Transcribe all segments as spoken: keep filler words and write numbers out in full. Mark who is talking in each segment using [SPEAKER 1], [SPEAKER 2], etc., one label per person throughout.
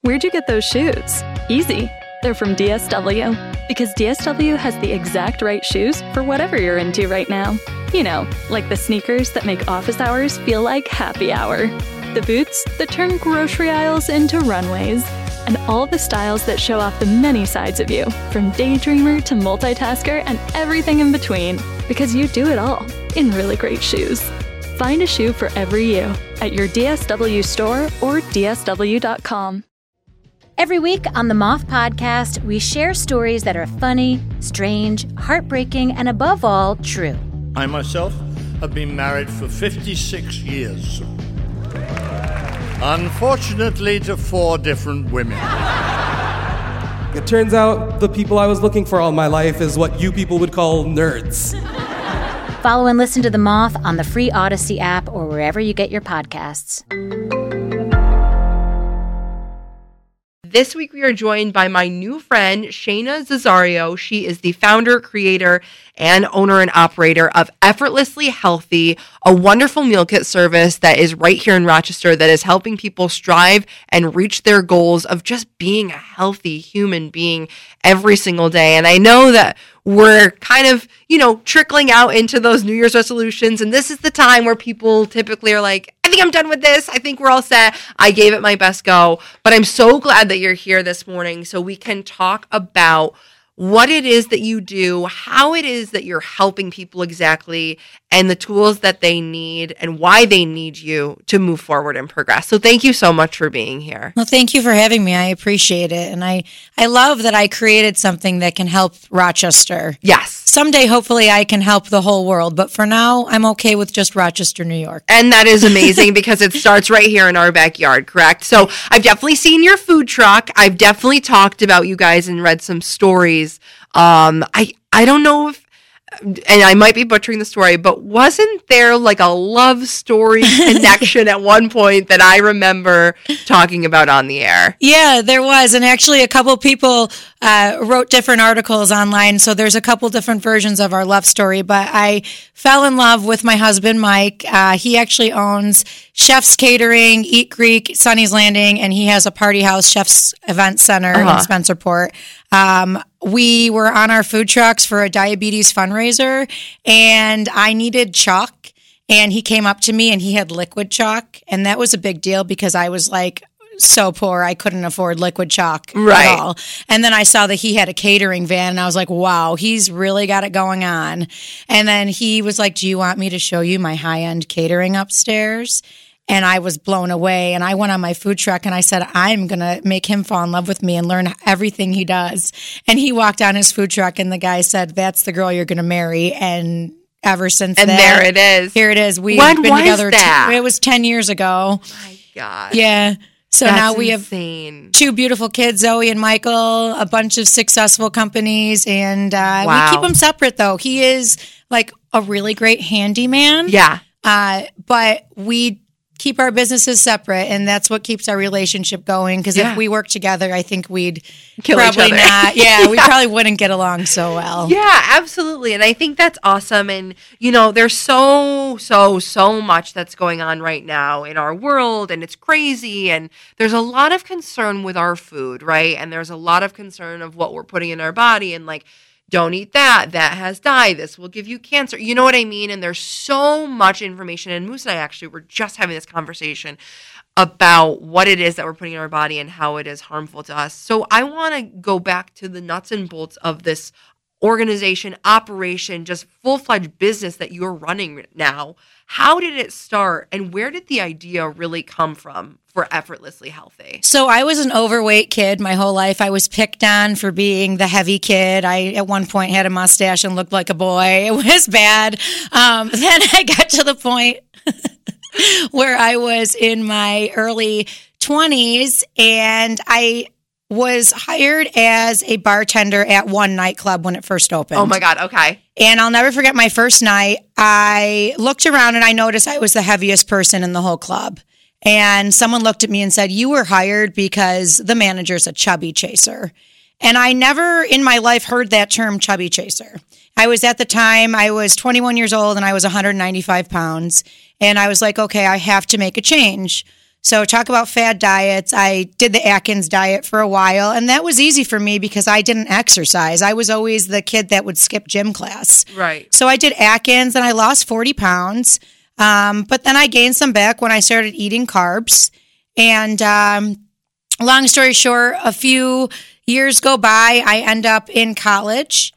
[SPEAKER 1] Where'd you get those shoes? Easy. They're from D S W. Because D S W has the exact right shoes for whatever you're into right now. You know, like the sneakers that make office hours feel like happy hour. The boots that turn grocery aisles into runways. And all the styles that show off the many sides of you, from daydreamer to multitasker and everything in between. Because you do it all in really great shoes. Find a shoe for every you at your D S W store or D S W dot com.
[SPEAKER 2] Every week on the Moth Podcast, we share stories that are funny, strange, heartbreaking, and above all, true.
[SPEAKER 3] I myself have been married for fifty-six years. Unfortunately, to four different women.
[SPEAKER 4] It turns out the people I was looking for all my life is what you people would call nerds.
[SPEAKER 2] Follow and listen to The Moth on the free Odyssey app or wherever you get your podcasts.
[SPEAKER 5] This week, we are joined by my new friend, Shayna Zazario. She is the founder, creator, and owner and operator of Effortlessly Healthy, a wonderful meal kit service that is right here in Rochester that is helping people strive and reach their goals of just being a healthy human being every single day. And I know that we're kind of, you know, trickling out into those New Year's resolutions. And this is the time where people typically are like, I think I'm done with this. I think we're all set. I gave it my best go. But I'm so glad that you're here this morning so we can talk about what it is that you do, how it is that you're helping people exactly, and the tools that they need and why they need you to move forward and progress. So thank you so much for being here.
[SPEAKER 6] Well, thank you for having me. I appreciate it. And I, I love that I created something that can help Rochester.
[SPEAKER 5] Yes.
[SPEAKER 6] Someday, hopefully, I can help the whole world. But for now, I'm okay with just Rochester, New York.
[SPEAKER 5] And that is amazing because it starts right here in our backyard, correct? So I've definitely seen your food truck. I've definitely talked about you guys and read some stories. Um, I, I don't know if, and I might be butchering the story, but wasn't there like a love story connection at one point that I remember talking about on the air?
[SPEAKER 6] Yeah, there was. And actually a couple people uh, wrote different articles online. So there's a couple different versions of our love story. But I fell in love with my husband, Mike. Uh, he actually owns Chef's Catering, Eat Greek, Sunny's Landing, and he has a party house, Chef's Event Center uh-huh. in Spencerport. Um, we were on our food trucks for a diabetes fundraiser, and I needed chalk, and he came up to me and he had liquid chalk, and that was a big deal because I was like so poor I couldn't afford liquid chalk
[SPEAKER 5] right.
[SPEAKER 6] at all. And then I saw that he had a catering van, and I was like, wow, he's really got it going on. And then he was like, do you want me to show you my high-end catering upstairs? And I was blown away. And I went on my food truck and I said, I'm going to make him fall in love with me and learn everything he does. And he walked on his food truck and the guy said, that's the girl you're going to marry. And ever since
[SPEAKER 5] and
[SPEAKER 6] that,
[SPEAKER 5] there it is.
[SPEAKER 6] Here it is. We've
[SPEAKER 5] when
[SPEAKER 6] been
[SPEAKER 5] was
[SPEAKER 6] together.
[SPEAKER 5] That?
[SPEAKER 6] T- it was ten years ago.
[SPEAKER 5] Oh my God.
[SPEAKER 6] Yeah. So
[SPEAKER 5] That's
[SPEAKER 6] now we
[SPEAKER 5] insane.
[SPEAKER 6] have two beautiful kids, Zoe and Michael, a bunch of successful companies. And uh,
[SPEAKER 5] wow.
[SPEAKER 6] we keep them separate, though. He is like a really great handyman.
[SPEAKER 5] Yeah.
[SPEAKER 6] Uh, but we keep our businesses separate, and that's what keeps our relationship going. Because
[SPEAKER 5] yeah.
[SPEAKER 6] if we worked together, I think we'd
[SPEAKER 5] Kill
[SPEAKER 6] probably
[SPEAKER 5] each other.
[SPEAKER 6] not. Yeah, yeah, we probably wouldn't get along so well.
[SPEAKER 5] Yeah, absolutely. And I think that's awesome. And, you know, there's so, so, so much that's going on right now in our world, and it's crazy. And there's a lot of concern with our food, right? And there's a lot of concern of what we're putting in our body and like, don't eat that. That has dye. This will give you cancer. You know what I mean? And there's so much information. And Moose and I actually were just having this conversation about what it is that we're putting in our body and how it is harmful to us. So I want to go back to the nuts and bolts of this organization, operation, just full-fledged business that you're running now. How did it start, and where did the idea really come from for Effortlessly Healthy?
[SPEAKER 6] So I was an overweight kid my whole life. I was picked on for being the heavy kid. I, at one point, had a mustache and looked like a boy. It was bad. Um, then I got to the point where I was in my early twenties, and I was hired as a bartender at one nightclub when it first opened.
[SPEAKER 5] Oh my God, okay.
[SPEAKER 6] And I'll never forget my first night. I looked around and I noticed I was the heaviest person in the whole club. And someone looked at me and said, you were hired because the manager's a chubby chaser. And I never in my life heard that term, chubby chaser. I was at the time, I was twenty-one years old and I was one hundred ninety-five pounds. And I was like, okay, I have to make a change. So talk about fad diets. I did the Atkins diet for a while, and that was easy for me because I didn't exercise. I was always the kid that would skip gym class.
[SPEAKER 5] Right.
[SPEAKER 6] So I did Atkins, and I lost forty pounds. Um, but then I gained some back when I started eating carbs. And um, long story short, a few years go by. I end up in college,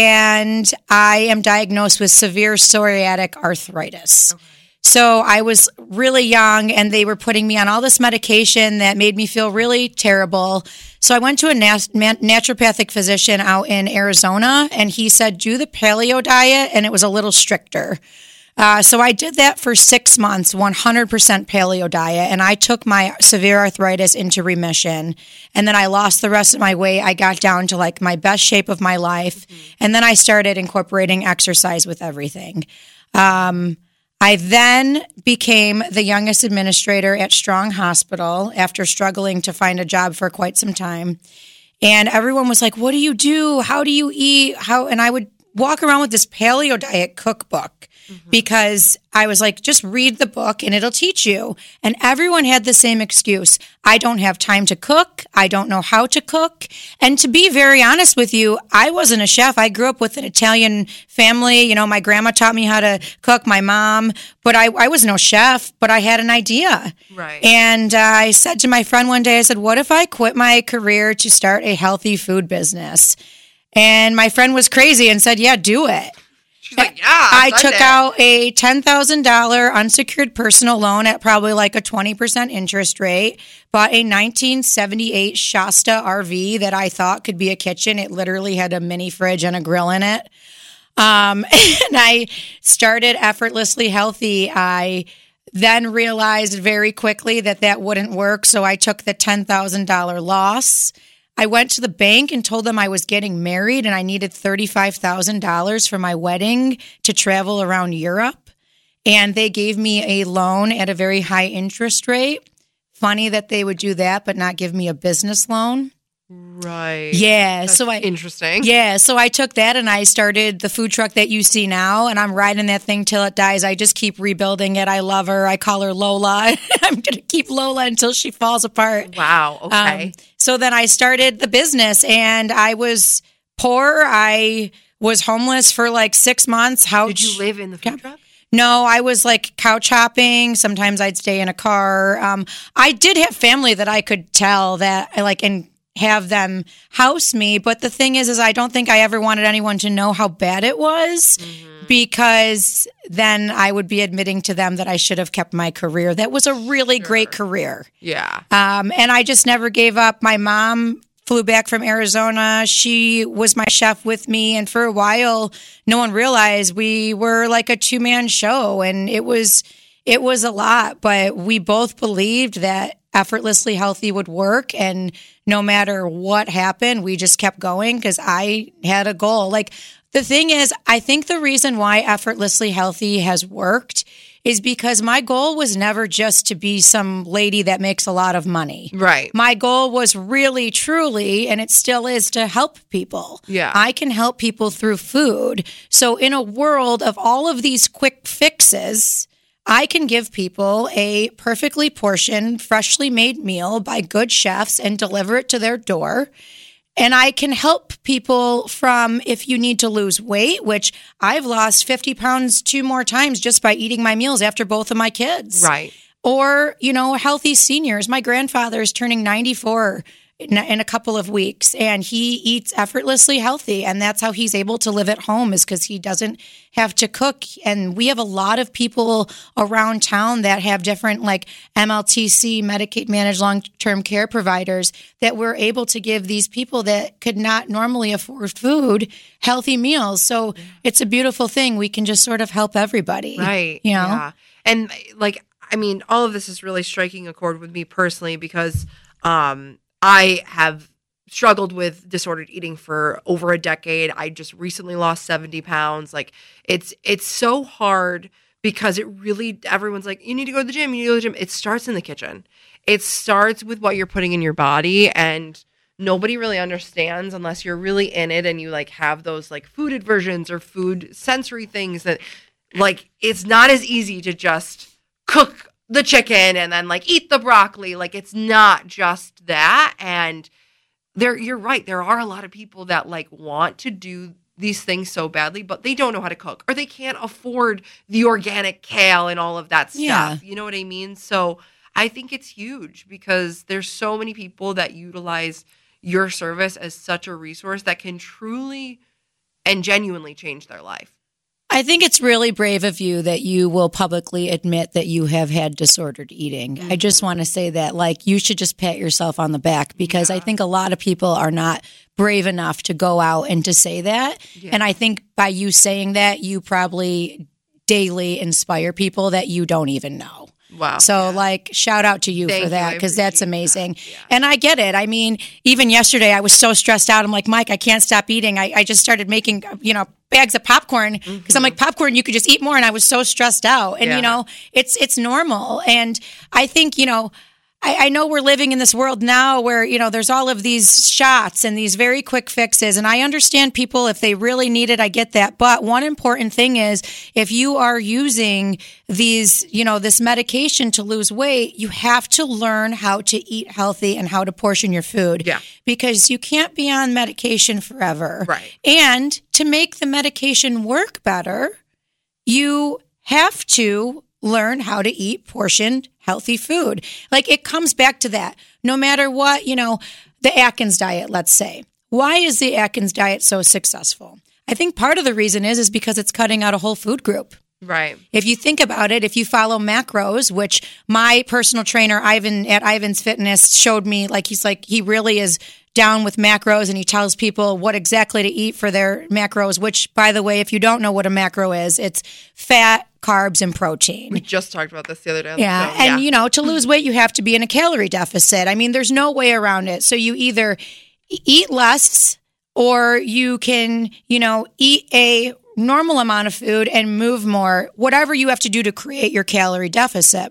[SPEAKER 6] and I am diagnosed with severe psoriatic arthritis. Okay. So I was really young, and they were putting me on all this medication that made me feel really terrible. So I went to a nat- naturopathic physician out in Arizona, and he said, do the paleo diet, and it was a little stricter. Uh, so I did that for six months, one hundred percent paleo diet, and I took my severe arthritis into remission. And then I lost the rest of my weight. I got down to like my best shape of my life. Mm-hmm. And then I started incorporating exercise with everything. Um, I then became the youngest administrator at Strong Hospital after struggling to find a job for quite some time. And everyone was like, what do you do? How do you eat? How? And I would walk around with this paleo diet cookbook. Mm-hmm. Because I was like, just read the book and it'll teach you. And everyone had the same excuse. I don't have time to cook. I don't know how to cook. And to be very honest with you, I wasn't a chef. I grew up with an Italian family. You know, my grandma taught me how to cook, my mom, but I, I was no chef, but I had an idea.
[SPEAKER 5] Right.
[SPEAKER 6] And uh, I said to my friend one day, I said, what if I quit my career to start a healthy food business? And my friend was crazy and said, yeah, do it.
[SPEAKER 5] She's like, yeah.
[SPEAKER 6] I took
[SPEAKER 5] it.
[SPEAKER 6] out a ten thousand dollars unsecured personal loan at probably like a twenty percent interest rate, bought a nineteen seventy-eight Shasta R V that I thought could be a kitchen. It literally had a mini fridge and a grill in it. Um, and I started Effortlessly Healthy. I then realized very quickly that that wouldn't work, so I took the ten thousand dollars loss. I went to the bank and told them I was getting married and I needed thirty-five thousand dollars for my wedding to travel around Europe. And they gave me a loan at a very high interest rate. Funny that they would do that, but not give me a business loan.
[SPEAKER 5] Right.
[SPEAKER 6] Yeah.
[SPEAKER 5] That's
[SPEAKER 6] so I
[SPEAKER 5] interesting.
[SPEAKER 6] Yeah. So I took that and I started the food truck that you see now, and I'm riding that thing till it dies. I just keep rebuilding it. I love her. I call her Lola. I'm going to keep Lola until she falls apart.
[SPEAKER 5] Wow. Okay.
[SPEAKER 6] Um, so then I started the business, and I was poor. I was homeless for like six months. How
[SPEAKER 5] did you live in the food truck?
[SPEAKER 6] No, I was like couch hopping. Sometimes I'd stay in a car. Um, I did have family that I could tell that I like and have them house me. But the thing is, is I don't think I ever wanted anyone to know how bad it was, mm-hmm. because then I would be admitting to them that I should have kept my career. That was a really sure. great career.
[SPEAKER 5] Yeah.
[SPEAKER 6] Um, and I just never gave up. My mom flew back from Arizona. She was my chef with me. And for a while, no one realized we were like a two-man show. And it was, it was a lot, but we both believed that Effortlessly Healthy would work. And no matter what happened, we just kept going because I had a goal. Like, the thing is, I think the reason why Effortlessly Healthy has worked is because my goal was never just to be some lady that makes a lot of money.
[SPEAKER 5] Right.
[SPEAKER 6] My goal was really, truly, and it still is, to help people.
[SPEAKER 5] Yeah.
[SPEAKER 6] I can help people through food. So in a world of all of these quick fixes, I can give people a perfectly portioned, freshly made meal by good chefs and deliver it to their door. And I can help people from, if you need to lose weight, which I've lost fifty pounds two more times just by eating my meals after both of my kids.
[SPEAKER 5] Right.
[SPEAKER 6] Or, you know, healthy seniors. My grandfather is turning ninety-four in, in a couple of weeks, and he eats effortlessly healthy. And that's how he's able to live at home, is because he doesn't have to cook. And we have a lot of people around town that have different, like M L T C, Medicaid managed long-term care providers, that we're able to give these people that could not normally afford food healthy meals. So yeah. It's a beautiful thing. We can just sort of help everybody.
[SPEAKER 5] Right.
[SPEAKER 6] You know?
[SPEAKER 5] Yeah. And like, I mean, all of this is really striking a chord with me personally, because um, I have struggled with disordered eating for over a decade. I just recently lost seventy pounds. Like, it's it's so hard because it really, everyone's like, you need to go to the gym, you need to go to the gym. It starts in the kitchen. It starts with what you're putting in your body, and nobody really understands unless you're really in it and you like have those like food aversions or food sensory things that, like, it's not as easy to just cook the chicken and then like eat the broccoli. Like it's not just that. And there, you're right. There are a lot of people that like want to do these things so badly, but they don't know how to cook or they can't afford the organic kale and all of that stuff.
[SPEAKER 6] Yeah.
[SPEAKER 5] You know what I mean? So I think it's huge because there's so many people that utilize your service as such a resource that can truly and genuinely change their life.
[SPEAKER 6] I think it's really brave of you that you will publicly admit that you have had disordered eating. Mm-hmm. I just want to say that, like, you should just pat yourself on the back because yeah. I think a lot of people are not brave enough to go out and to say that. Yeah. And I think by you saying that, you probably daily inspire people that you don't even know.
[SPEAKER 5] Wow.
[SPEAKER 6] So,
[SPEAKER 5] yeah.
[SPEAKER 6] like, shout out to you
[SPEAKER 5] Thank
[SPEAKER 6] for that
[SPEAKER 5] you.
[SPEAKER 6] because that's amazing.
[SPEAKER 5] That. Yeah.
[SPEAKER 6] And I get it. I mean, even yesterday, I was so stressed out. I'm like, Mike, I can't stop eating. I, I just started making, you know, bags of popcorn because mm-hmm. I'm like, popcorn, you could just eat more. And I was so stressed out. And, yeah. you know, it's it's normal. And I think, you know, I, I know we're living in this world now where, you know, there's all of these shots and these very quick fixes. And I understand people, if they really need it, I get that. But one important thing is if you are using these, you know, this medication to lose weight, you have to learn how to eat healthy and how to portion your food.
[SPEAKER 5] Yeah.
[SPEAKER 6] Because you can't be on medication forever.
[SPEAKER 5] Right.
[SPEAKER 6] And to make the medication work better, you have to learn how to eat portioned healthy food. Like it comes back to that. No matter what, you know, the Atkins diet, let's say. Why is the Atkins diet so successful? I think part of the reason is is because it's cutting out a whole food group.
[SPEAKER 5] Right.
[SPEAKER 6] If you think about it, if you follow macros, which my personal trainer Ivan at Ivan's Fitness showed me, like he's like he really is down with macros and he tells people what exactly to eat for their macros, which, by the way, if you don't know what a macro is, it's fat, carbs, and protein.
[SPEAKER 5] We just talked about this the other day.
[SPEAKER 6] Yeah.
[SPEAKER 5] So,
[SPEAKER 6] and,
[SPEAKER 5] yeah.
[SPEAKER 6] you know, to lose weight, you have to be in a calorie deficit. I mean, there's no way around it. So you either eat less or you can, you know, eat a normal amount of food and move more, whatever you have to do to create your calorie deficit.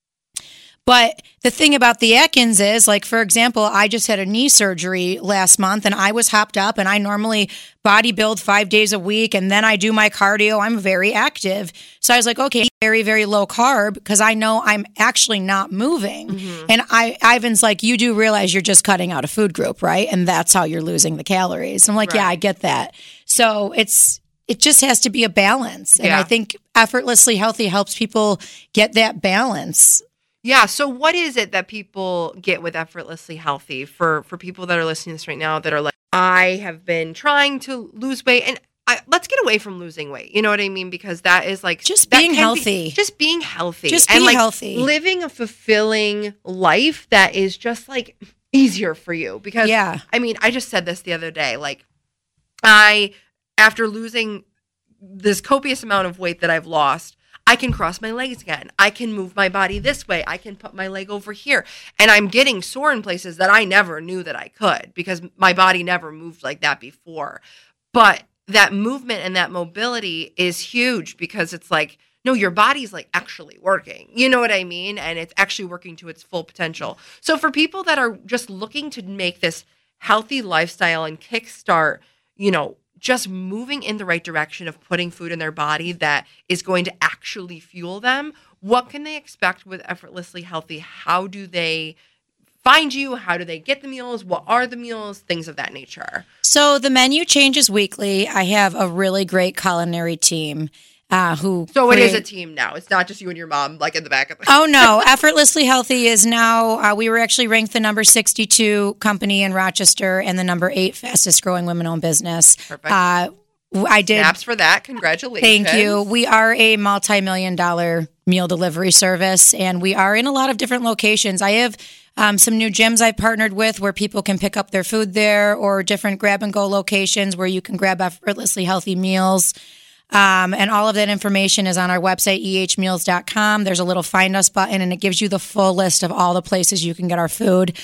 [SPEAKER 6] But the thing about the Atkins is, like, for example, I just had a knee surgery last month and I was hopped up and I normally bodybuild five days a week and then I do my cardio. I'm very active. So I was like, okay, very, very low carb because I know I'm actually not moving. Mm-hmm. And I, Ivan's like, you do realize you're just cutting out a food group, right? And that's how you're losing the calories. I'm like, right. Yeah, I get that. So it's, it just has to be a balance. And
[SPEAKER 5] yeah.
[SPEAKER 6] I think Effortlessly Healthy helps people get that balance.
[SPEAKER 5] Yeah. So what is it that people get with Effortlessly Healthy for, for people that are listening to this right now that are like, I have been trying to lose weight and I, let's get away from losing weight. You know what I mean? Because that is like
[SPEAKER 6] just being healthy,
[SPEAKER 5] be, just being healthy,
[SPEAKER 6] just
[SPEAKER 5] and
[SPEAKER 6] being
[SPEAKER 5] like
[SPEAKER 6] healthy,
[SPEAKER 5] living a fulfilling life that is just like easier for you. Because
[SPEAKER 6] yeah.
[SPEAKER 5] I mean, I just said this the other day, like I, after losing this copious amount of weight that I've lost, I can cross my legs again. I can move my body this way. I can put my leg over here. And I'm getting sore in places that I never knew that I could because my body never moved like that before. But that movement and that mobility is huge because it's like, no, your body's like actually working. You know what I mean? And it's actually working to its full potential. So for people that are just looking to make this healthy lifestyle and kickstart, you know, just moving in the right direction of putting food in their body that is going to actually fuel them, what can they expect with Effortlessly Healthy? How do they find you? How do they get the meals? What are the meals? Things of that nature.
[SPEAKER 6] So the menu changes weekly. I have a really great culinary team. Uh, who
[SPEAKER 5] so
[SPEAKER 6] create...
[SPEAKER 5] it is a team now. It's not just you and your mom, like in the back of the.
[SPEAKER 6] Oh no, Effortlessly Healthy is now. Uh, we were actually ranked the number sixty-two company in Rochester and the number eight fastest growing women-owned business.
[SPEAKER 5] Perfect.
[SPEAKER 6] Uh, I did.
[SPEAKER 5] Snaps for that. Congratulations.
[SPEAKER 6] Thank you. We are a multi-million dollar meal delivery service, and we are in a lot of different locations. I have um, some new gyms I've partnered with where people can pick up their food there, or different grab and go locations where you can grab Effortlessly Healthy meals. Um, and all of that information is on our website, e h meals dot com. There's a little find us button and it gives you the full list of all the places you can get our food.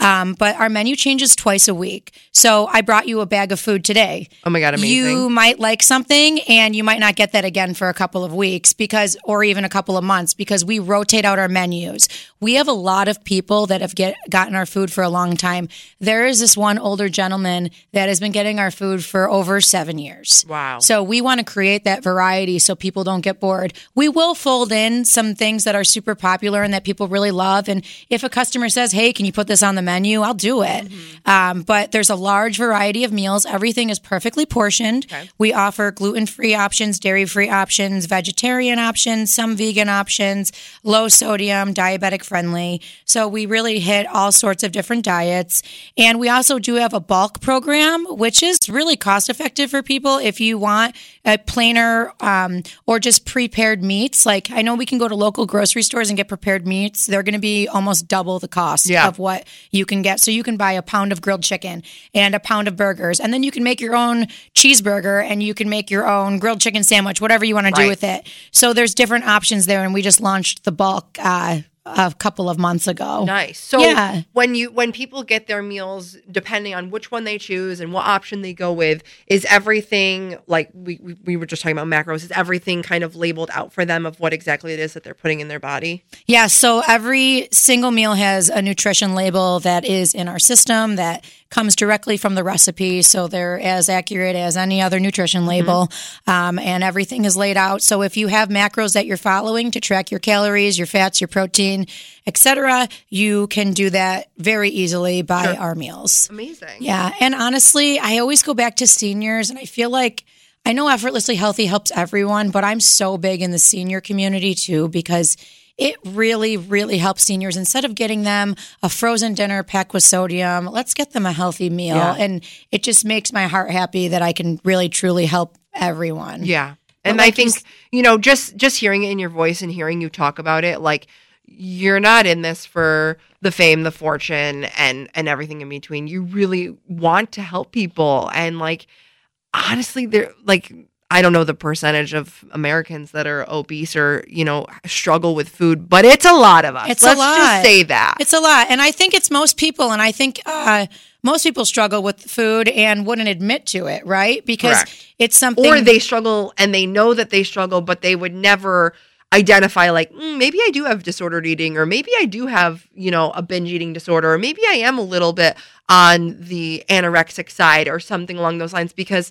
[SPEAKER 6] Um, but our menu changes twice a week. So I brought you a bag of food today.
[SPEAKER 5] Oh my God, amazing.
[SPEAKER 6] You might like something and you might not get that again for a couple of weeks because, or even a couple of months because we rotate out our menus. We have a lot of people that have get, gotten our food for a long time. There is this one older gentleman that has been getting our food for over seven years.
[SPEAKER 5] Wow.
[SPEAKER 6] So we want to create that variety so people don't get bored. We will fold in some things that are super popular and that people really love. And if a customer says, hey, can you put this on the menu? I'll do it. Mm-hmm. Um, but there's a large variety of meals. Everything is perfectly portioned. Okay. We offer gluten-free options, dairy-free options, vegetarian options, some vegan options, low sodium, diabetic friendly. So we really hit all sorts of different diets. And we also do have a bulk program, which is really cost effective for people if you want a plainer um, or just prepared meats. Like I know we can go to local grocery stores and get prepared meats. They're going to be almost double the cost yeah. of what you can get. So you can buy a pound of grilled chicken and a pound of burgers, and then you can make your own cheeseburger and you can make your own grilled chicken sandwich, whatever you want to right. do with it. So there's different options there, and we just launched the bulk uh, a couple of months ago.
[SPEAKER 5] Nice. So
[SPEAKER 6] yeah.
[SPEAKER 5] when you when people get their meals, depending on which one they choose and what option they go with, is everything like we, we, we were just talking about macros, is everything kind of labeled out for them of what exactly it is that they're putting in their body?
[SPEAKER 6] Yeah. So every single meal has a nutrition label that is in our system that comes directly from the recipe. So they're as accurate as any other nutrition label. Mm-hmm. Um, and everything is laid out. So if you have macros that you're following to track your calories, your fats, your protein, et cetera, you can do that very easily by sure. our meals.
[SPEAKER 5] Amazing.
[SPEAKER 6] Yeah. And honestly, I always go back to seniors, and I feel like I know Effortlessly Healthy helps everyone, but I'm so big in the senior community too, because it really, really helps seniors. Instead of getting them a frozen dinner packed with sodium, let's get them a healthy meal. Yeah. And it just makes my heart happy that I can really, truly help everyone.
[SPEAKER 5] Yeah. And like I think, you, you know, just, just hearing it in your voice and hearing you talk about it, like you're not in this for the fame, the fortune, and, and everything in between. You really want to help people. And like, honestly, they're like, I don't know the percentage of Americans that are obese or, you know, struggle with food, but it's a lot of us.
[SPEAKER 6] It's
[SPEAKER 5] Let's
[SPEAKER 6] a lot.
[SPEAKER 5] just say that.
[SPEAKER 6] It's a lot. And I think it's most people. And I think uh, most people struggle with food and wouldn't admit to it, right? Because
[SPEAKER 5] Correct.
[SPEAKER 6] It's something.
[SPEAKER 5] Or they struggle and they know that they struggle, but they would never identify like, mm, maybe I do have disordered eating, or maybe I do have, you know, a binge eating disorder, or maybe I am a little bit on the anorexic side or something along those lines, because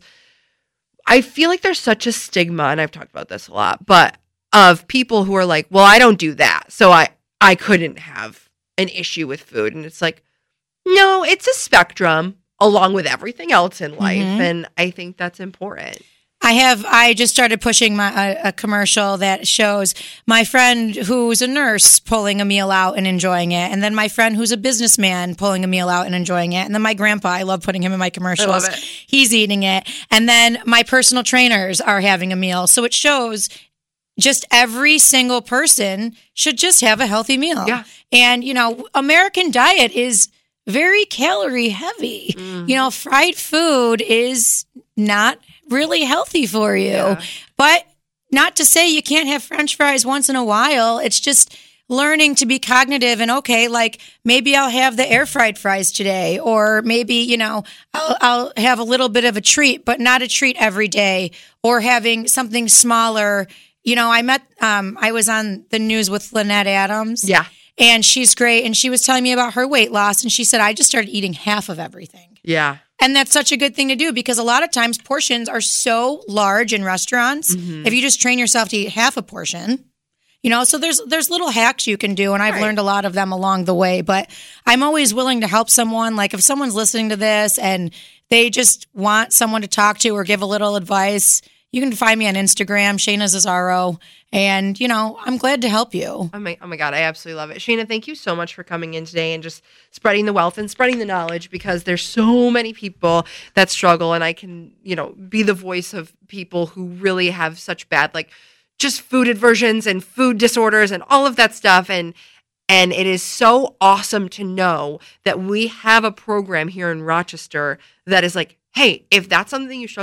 [SPEAKER 5] I feel like there's such a stigma, and I've talked about this a lot, but of people who are like, well, I don't do that, so I, I couldn't have an issue with food. And it's like, no, it's a spectrum along with everything else in life. Mm-hmm. And I think that's important.
[SPEAKER 6] I have, I just started pushing my a, a commercial that shows my friend who's a nurse pulling a meal out and enjoying it. And then my friend who's a businessman pulling a meal out and enjoying it. And then my grandpa, I love putting him in my commercials.
[SPEAKER 5] I love it.
[SPEAKER 6] He's eating it. And then my personal trainers are having a meal. So it shows just every single person should just have a healthy meal.
[SPEAKER 5] Yeah.
[SPEAKER 6] And, you know, American diet is very calorie heavy. Mm-hmm. You know, fried food is not really healthy for you. Yeah. But not to say you can't have French fries once in a while. It's just learning to be cognitive and, okay, like maybe I'll have the air fried fries today, or maybe, you know, I'll, I'll have a little bit of a treat, but not a treat every day, or having something smaller. You know, I met, um, I was on the news with Lynette Adams.
[SPEAKER 5] Yeah.
[SPEAKER 6] And she's great. And she was telling me about her weight loss. And she said, I just started eating half of everything.
[SPEAKER 5] Yeah.
[SPEAKER 6] And that's such a good thing to do, because a lot of times portions are so large in restaurants. Mm-hmm. If you just train yourself to eat half a portion, you know, so there's there's little hacks you can do. And I've right. learned a lot of them along the way. But I'm always willing to help someone. Like if someone's listening to this and they just want someone to talk to or give a little advice, you can find me on Instagram, Shayna Zazzaro. And, you know, I'm glad to help you.
[SPEAKER 5] Oh my, oh my God, I absolutely love it. Shayna, thank you so much for coming in today and just spreading the wealth and spreading the knowledge, because there's so many people that struggle, and I can, you know, be the voice of people who really have such bad, like, just food aversions and food disorders and all of that stuff. And and it is so awesome to know that we have a program here in Rochester that is like, hey, if that's something you struggle with,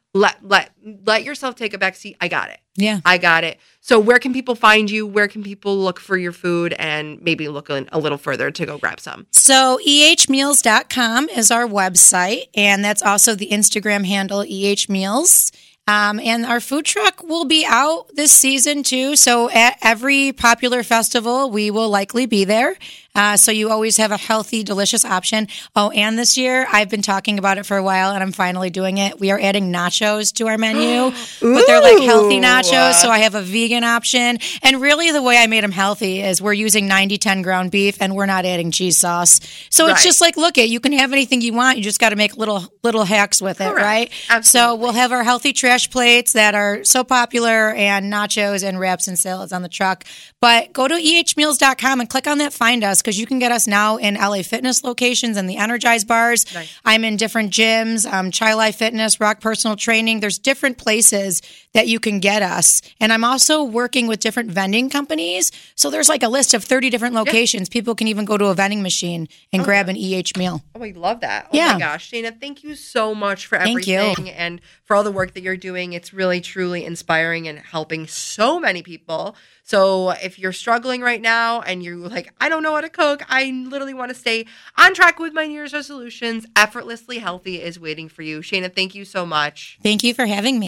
[SPEAKER 5] let let let yourself take a back seat. I got it.
[SPEAKER 6] Yeah.
[SPEAKER 5] I got it. So where can people find you? Where can people look for your food and maybe look a, a little further to go grab some?
[SPEAKER 6] So e h meals dot com is our website, and that's also the Instagram handle ehmeals. Um, and our food truck will be out this season too. So at every popular festival, we will likely be there. Uh, so you always have a healthy, delicious option. Oh, and this year, I've been talking about it for a while, and I'm finally doing it. We are adding nachos to our menu, but they're like healthy nachos. So I have a vegan option. And really, the way I made them healthy is we're using ninety ten ground beef, and we're not adding cheese sauce. So
[SPEAKER 5] Right.
[SPEAKER 6] it's just like, look, it you can have anything you want. You just got to make little little hacks with it,
[SPEAKER 5] Correct.
[SPEAKER 6] right?
[SPEAKER 5] Absolutely.
[SPEAKER 6] So we'll have our healthy trash plates that are so popular, and nachos and wraps and salads on the truck. But go to e h meals dot com and click on that Find Us, because you can get us now in L A Fitness locations and the Energize bars.
[SPEAKER 5] Nice.
[SPEAKER 6] I'm in different gyms, um, Chai Life Fitness, Rock Personal Training. There's different places that you can get us. And I'm also working with different vending companies. So there's like a list of thirty different locations. People can even go to a vending machine and grab an E H meal.
[SPEAKER 5] Oh, I love that. Oh
[SPEAKER 6] Yeah.
[SPEAKER 5] my gosh, Shayna, thank you so much for
[SPEAKER 6] Thank you.
[SPEAKER 5] everything and for all the work that you're doing. It's really, truly inspiring and helping so many people. So if you're struggling right now and you're like, I don't know how to cook, I literally want to stay on track with my New Year's resolutions, Effortlessly Healthy is waiting for you. Shayna, thank you so much.
[SPEAKER 6] Thank you for having me.